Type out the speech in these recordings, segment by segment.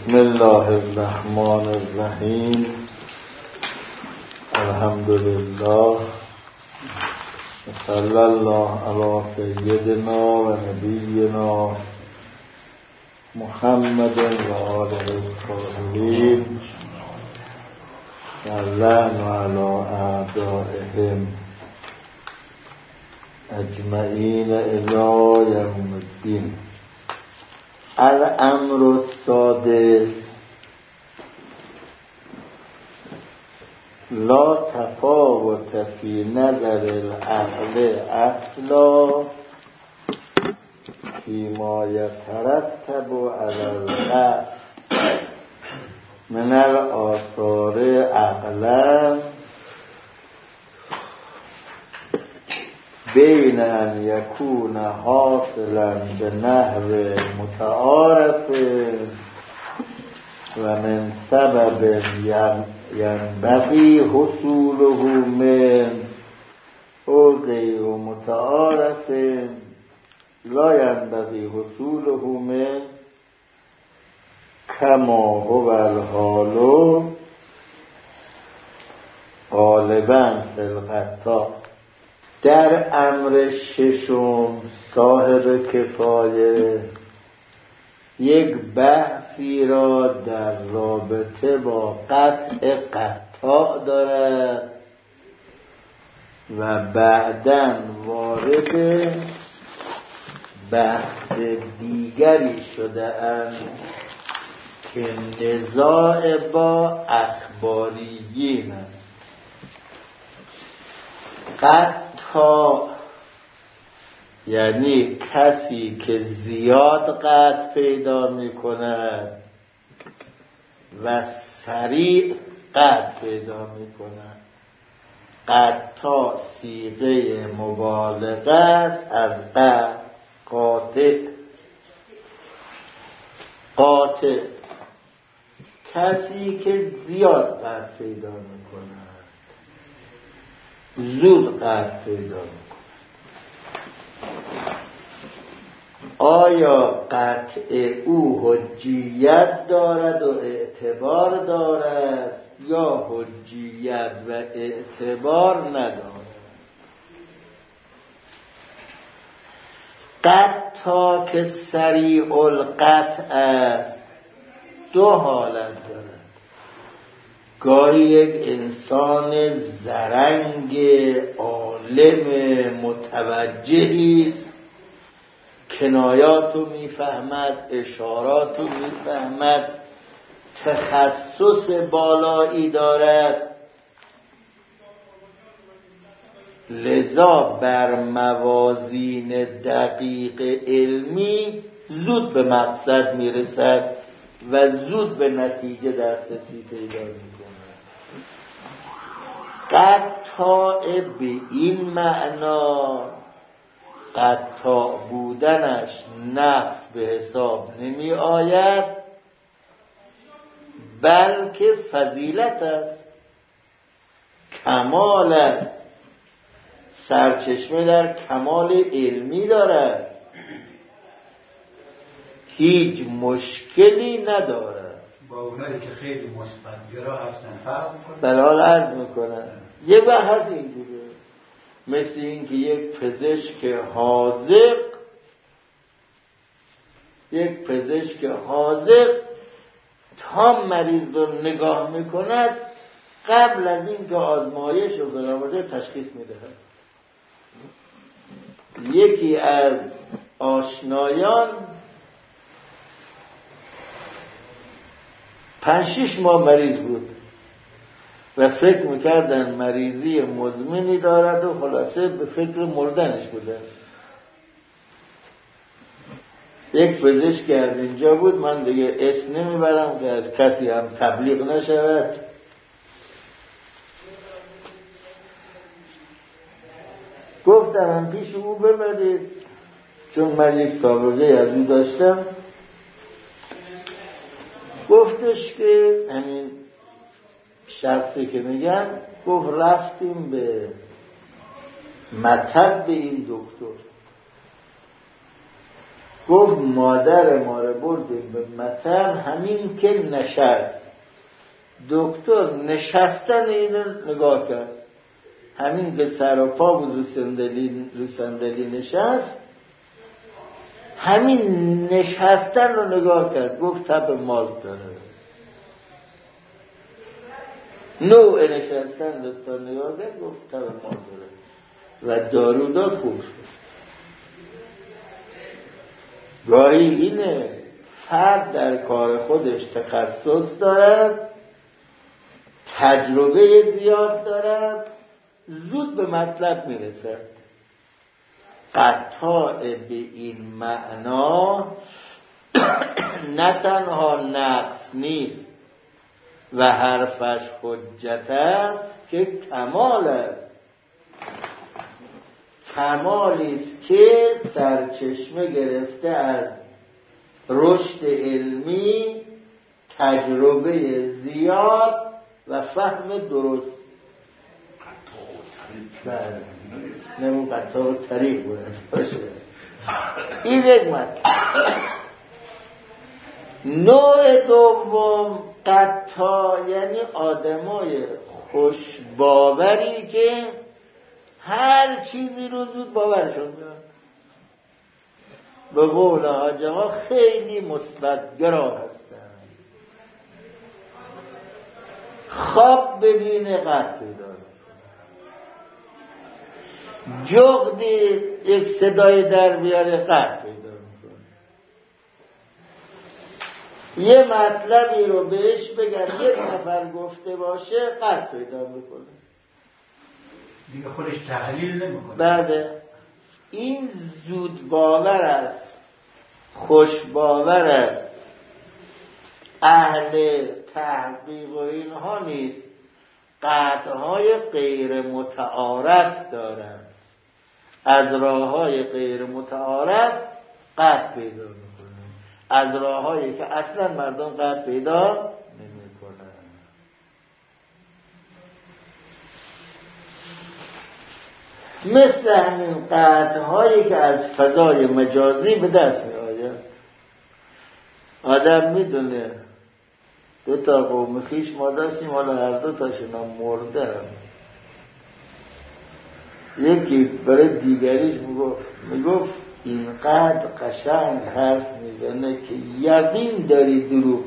بسم الله الرحمن الرحیم. الحمدلله صلی الله علی سیدنا و نبینا محمد و آله الطاهرین و اللعن علی اعدائهم اجمعین الی یوم الدین. الامر السادس لا تفاوت فی نظر العقل اصلا فیما یترتب علی القطع من الآثار عقلا بین ان یکون حاصلا به نحو متعارف و من سبب ینبغی حصوله من او غیر متعارف لا ینبغی حصوله من کما هو الحال غالبا فی القطاع. در امر ششم صاحب کفایه یک بحثی را در رابطه با قطع قطاع دارد و بعداً وارد بحث دیگری شده اند که نزاع با اخباریین است. قطاع یعنی کسی که زیاد قطع پیدا می کند و سریع قطع پیدا می کند. قطاع صیغه مبالغه است از قاطع. قاطع کسی که زیاد قطع پیدا می کند، زود قطع پیدا می کند. آیا قطع او حجیت دارد و اعتبار دارد یا حجیت و اعتبار ندارد؟ قطع که سریع القطع است دو حالت دارد. گاهی یک انسان زرنگ عالم متوجهی است، کنایاتو میفهمد، اشاراتو میفهمد، تخصص بالایی دارد، لذا بر موازین دقیق علمی زود به مقصد میرسد و زود به نتیجه دسترسی پیدا میکند. قطاع به این معنا قطاع بودنش نقص به حساب نمی آید، بلکه فضیلت است، کمال است، سرچشمه در کمال علمی دارد، هیچ مشکلی ندارد. با اونایی که خیلی مثبت‌گرا هستن فرق می‌کنه. بله، حالا عرض میکنن یه بحث اینجوره، مثل این که یک پزشک حاذق تا مریض رو نگاه میکند قبل از این که آزمایش رو برآورده تشخیص میدهد. یکی از آشنایان 5-6 ماه مریض بود و فکر میکردن مریضی مزمنی دارد و خلاصه به فکر مردنش بودن. یک پزشک از اینجا بود، من دیگه اسم نمیبرم که از کسی هم تبلیغ نشود، گفتم هم پیش او ببرید، چون من یک سابقه از او داشتم. گفتش که همین شخصی که میگم، گفت رفتیم به مطب این دکتر، گفت مادر ما رو بردیم به مطب، همین که نشست دکتر نشستن اینو نگاه کرد، همین که سر و پا بود رو صندلی نشست، همین نشستن رو نگاه کرد، گفت تب مالت داره. نوع نشستن رو تا نگاه کرد، گفت تب مالت داره و دارو داد، خوب شد. گاهی اینه فرد در کار خودش تخصص دارد، تجربه زیاد دارد، زود به مطلب میرسد. قطاع به این معنا نه تنها نقص نیست و حرفش حجت است که کمال است. کمالی است که سرچشمه گرفته از رشد علمی، تجربه زیاد و فهم درست. بله، نمون قطع و طریق باشه. این یک مطلب. نوع دوم قطع یعنی آدمای خوشباوری که هر چیزی رو زود باورشون میاد. به قول حاج آقا خیلی مثبت‌گرا هستن. خواب ببینه قطع پیدا میکنه، جغدی یک صدای در بیاره قطع پیدا میکنه، یه مطلبی رو بهش بگن یک نفر گفته باشه قطع پیدا میکنه، دیگه خودش تحلیل نمیکنه. بله، این زود باور است، خوش باور است، اهل تحقیق و اینها نیست، قطعهای غیر متعارف دارن، از راههای غیر متعارف قطع پیدا میکنن، از راههایی که اصلا مردم قطع پیدا نمیکنن. مثل همین قطعهایی که از فضای مجازی به دست می آید. آدم میدونه دو تا قوم خیش ما داشتیم، حالا هر دو تاشون هم مرده هم. یکی برای دیگریش میگفت اینقدر قشنگ حرف میزنه که یقین داری دروغ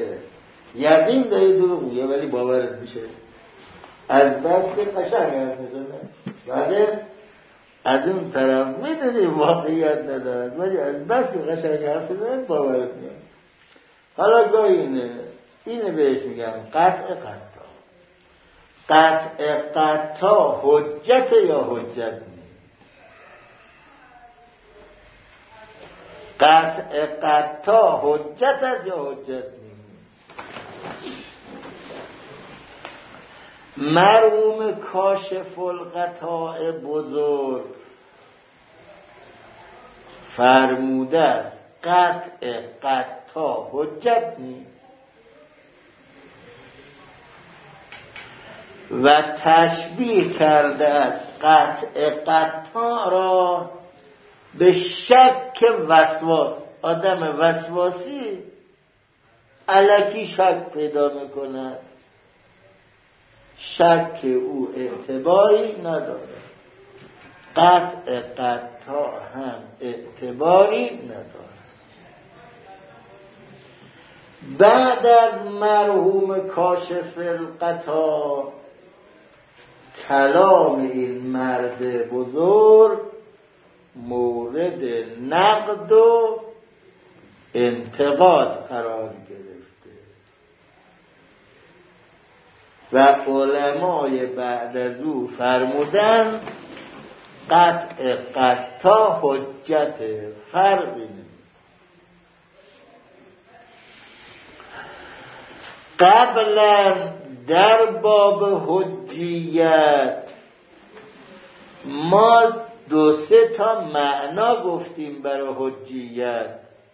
میگه ولی باورت میشه، از بس که قشنگ حرف میزنه. بعد از اون طرف میدونی واقعیت ندارد ولی از بس که قشنگ حرف میزنه باورت میاد. حالا گاهی اینه بهش میگم قطع حجت یا حجت نیست. قطع حجت است یا حجت نیست. مرحوم کاشف القطاع بزرگ فرموده است قطع حجت نیست و تشبیه کرده است قطع را به شک وسواس. آدم وسواسی الکی شک پیدا میکند، شک او اعتباری نداره، قطع هم اعتباری نداره. بعد از مرحوم کاشف القطاع کلام این مرد بزرگ مورد نقد و انتقاد قرار گرفته و علمای بعد از او فرمودن قطع حجت، فرقی نمیکنه. قبلا در باب حجیت ما 2-3 تا معنا گفتیم برای حجیت.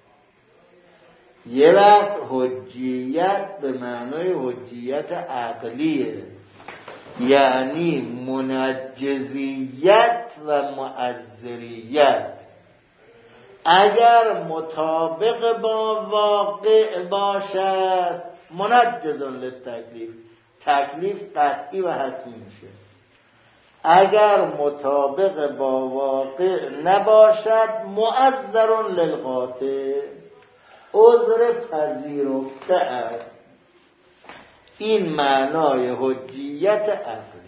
یه وقت حجیت به معنای حجیت عقلیه، یعنی منجزیت و معذریت. اگر مطابق با واقع باشد منجز للتکلیف، تکلیف قطعی و حتمی میشه. اگر مطابق با واقع نباشد معذر للقاطع، عذر پذیرفته است. این معنای حجیت عقلی.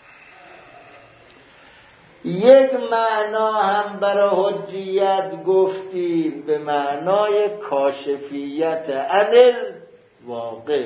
یک معنا هم برای حجیت گفتیم به معنای کاشفیت عن واقع.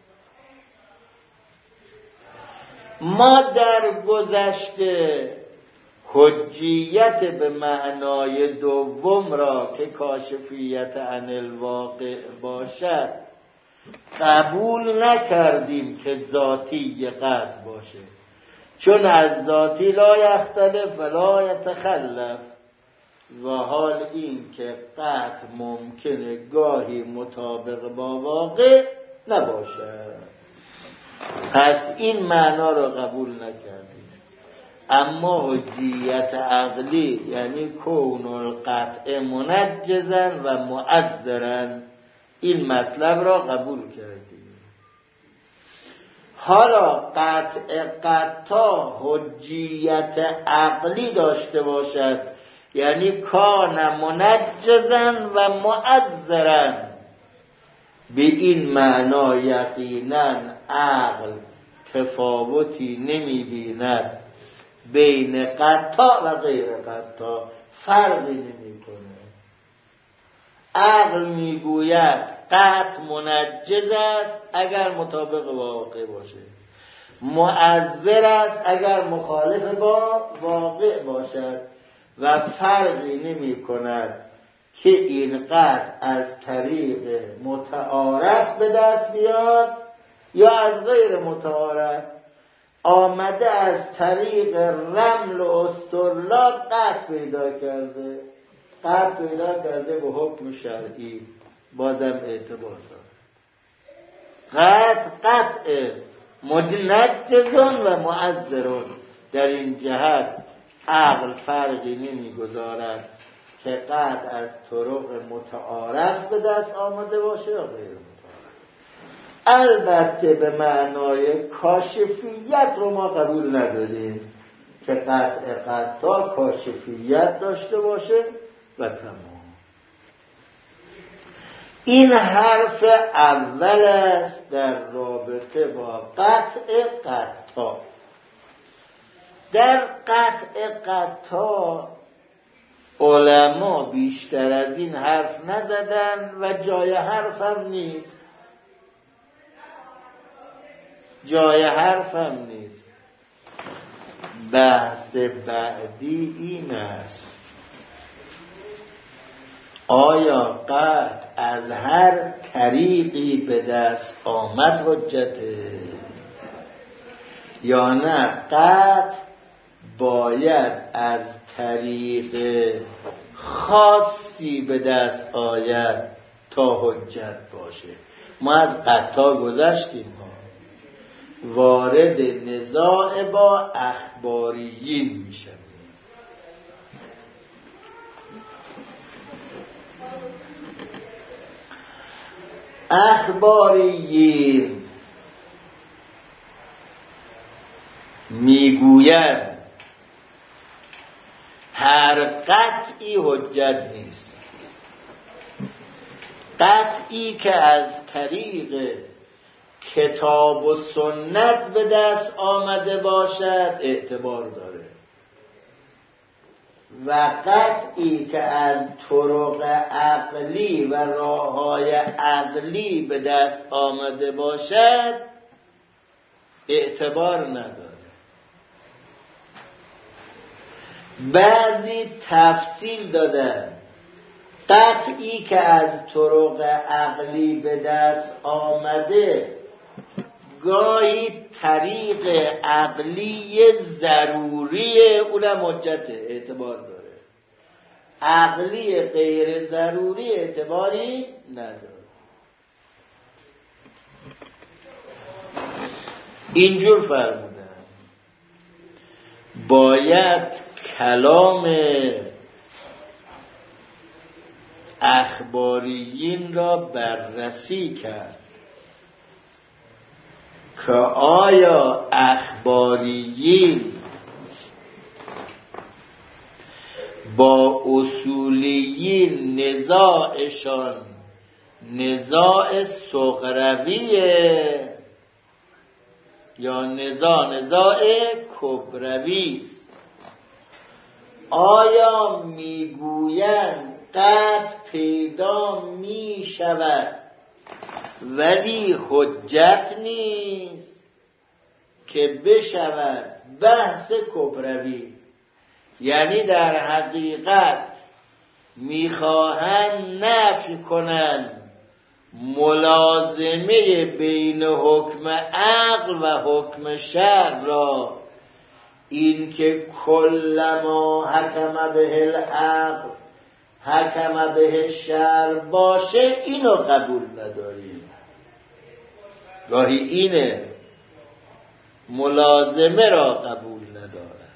ما در گذشته حجیت به معنای دوم را که کاشفیت عن الواقع باشد قبول نکردیم که ذاتی قطع باشه، چون از ذاتی لا یختلف و لا یتخلف، و حال این که قطع ممکنه گاهی مطابق با واقع نباشد. پس این معنا را قبول نکردیم. اما حجیت عقلی یعنی کون القطع منجزا و معذرا، این مطلب را قبول کردیم. حالا قطع قطع حجیت عقلی داشته باشد یعنی کان منجزا و معذرا، به این معنا یقینا عقل تفاوتی نمی بیند بین قطع و غیر قطع، فرقی نمی کنه. عقل می گوید قطع منجز است اگر مطابق با واقع باشه، معذر است اگر مخالف با واقع باشد، و فرقی نمی کند که این قطع از طریق متعارف به دست بیاد یا از غیر متعارف. آمده از طریق رمل و استرلاب قطع پیدا کرده، قطع پیدا کرده به حکم شرعی، بازم اعتبار داره. قطع منجزون و معذرون. در این جهت عقل فرقی نمیگذارد که قطع از طرق متعارف به دست آمده باشه یا غیر متعارف. البته به معنای کاشفیت رو ما قبول نداریم که قطع کاشفیت داشته باشه و تمام. این حرف اول است در رابطه با قطع. در قطع علما بیشتر از این حرف نزدن و جای حرف هم نیست. بحث بعدی این است: آیا قطع از هر طریقی به دست آمد حجته یا نه قطع باید از طریق خاصی به دست آید تا حجت باشه؟ ما از قطع گذشتیم، وارد نزاع با اخباریین میشه. اخباریین میگوید هر قطعی حجت نیست. قطعی که از طریق کتاب و سنت به دست آمده باشد اعتبار داره، و قطعی که از طرق عقلی و راههای عقلی به دست آمده باشد اعتبار نداره. بعضی تفصیل دادن: قطعی که از طرق عقلی به دست آمده گاهی طریق عقلی ضروری اونم حجت اعتبار داره، عقلی غیر ضروری اعتباری نداره. اینجور فرمودن باید کلام اخباریین را بررسی کرد که آیا اخباریین با اصولیین نزاعشان نزاع صغرویه یا نزاع کبروی است. آیا میگویند قطع پیدا می شود ولی حجت نیست که بشود بحث کبروی، یعنی در حقیقت میخواهند نفی کنند ملازمه بین حکم عقل و حکم شرع را، این که کلما حکم به العقل حکم به شرع باشه، اینو قبول نداریم. گاهی اینه ملازمه را قبول ندارد،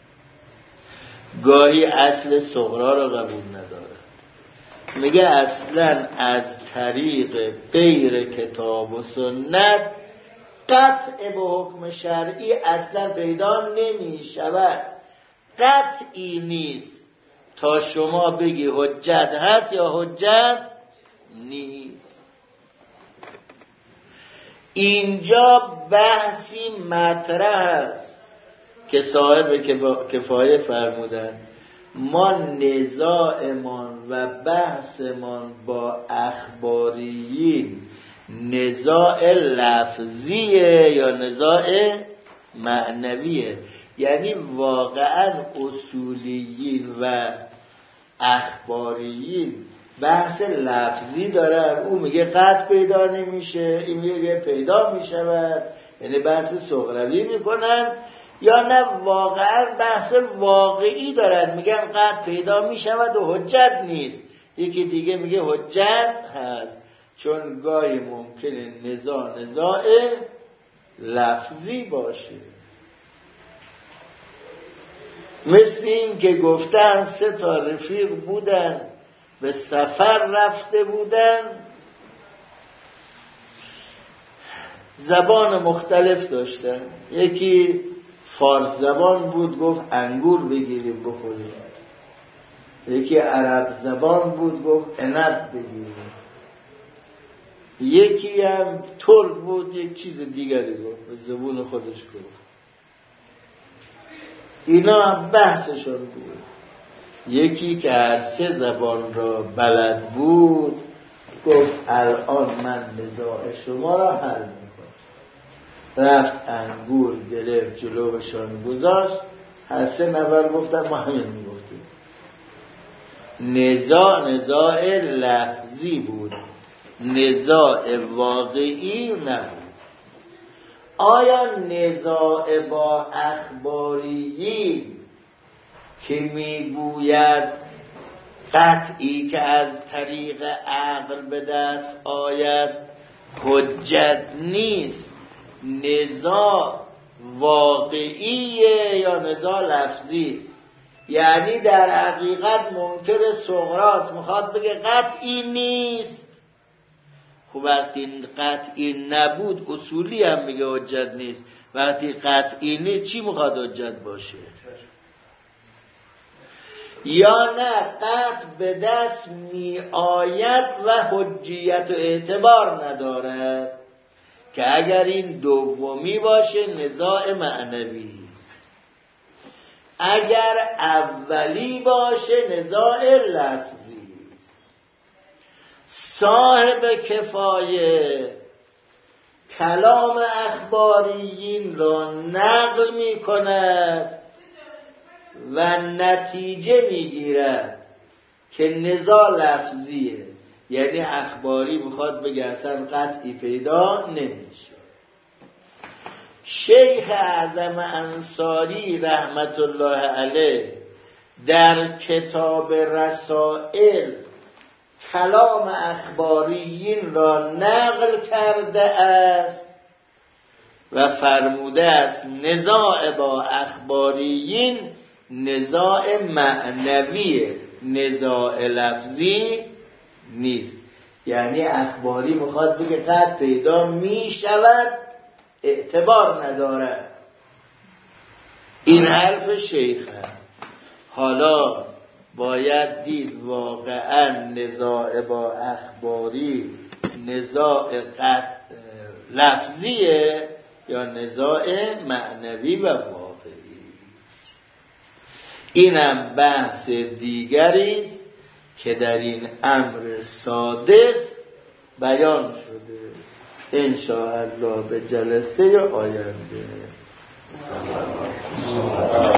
گاهی اصل صغرا را قبول ندارد. میگه اصلا از طریق غیر کتاب و سنت قطع به حکم شرعی اصلا پیدا نمی شود. قطعی نیست تا شما بگی حجت هست یا حجت نیست. اینجا بحثی مطرح است که صاحب کفایه فرمودن ما نزاعمان و بحثمان با اخباریین نزاع لفظیه یا نزاع معنویه، یعنی واقعا اصولیین و اخباریین بحث لفظی دارن. او میگه قطع پیدا نمیشه، این میگه پیدا میشود، یعنی بحث صغروی میکنن، یا نه واقعا بحث واقعی دارن، میگن قطع پیدا میشود و حجت نیست. یکی دیگه میگه حجت هست، چون گاهی ممکنه نزاع لفظی باشه. مثل این که گفتن 3 رفیق بودن به سفر رفته بودن، زبان مختلف داشتن. یکی فارس زبان بود، گفت انگور بگیریم بخوریم. یکی عرب زبان بود، گفت عنب بگیریم. یکی هم ترک بود، یک چیز دیگری گفت، به زبون خودش گفت. اینا هم بحثشون بود. یکی که هر 3 زبان را بلد بود گفت الان من نزاع شما را حل میکنم. رفت انگور گرفت جلوشان گذاشت، هر 3 نفر گفتن ما همین میگفتیم. نزاع لفظی بود، نزاع واقعی نبود. آیا نزاع با اخباریین که میگوید قطعی که از طریق عقل به دست آید حجت نیست، نزاع واقعیه یا نزاع لفظی است؟ یعنی در حقیقت منکر صغراست، میخواد بگه قطعی نیست. خب وقتی قطعی نبود اصولی هم میگه حجت نیست، وقتی قطعی نیست چی میخواد حجت باشه؟ یا نه قطع به دست می آید و حجیت و اعتبار ندارد، که اگر این دومی باشه نزاع معنوی است، اگر اولی باشه نزاع لفظی است. صاحب کفایه کلام اخباریین را نقل می کند و نتیجه میگیرد که نزاع لفظیه، یعنی اخباری میخواد بگه اصلا قطعی پیدا نمیشه. شیخ اعظم انصاری رحمت الله علیه در کتاب رسائل کلام اخباریین را نقل کرده است و فرموده است نزاع با اخباریین نزاع معنویه، نزاع لفظی نیست. یعنی اخباری میخواد بگه قد پیدا میشود اعتبار ندارد. این حرف شیخ هست. حالا باید دید واقعا نزاع با اخباری نزاع لفظیه یا نزاع معنوی و واقعی. اینم بحث دیگری است که در این امر صادق بیان شده ان شاء الله به جلسه آینده.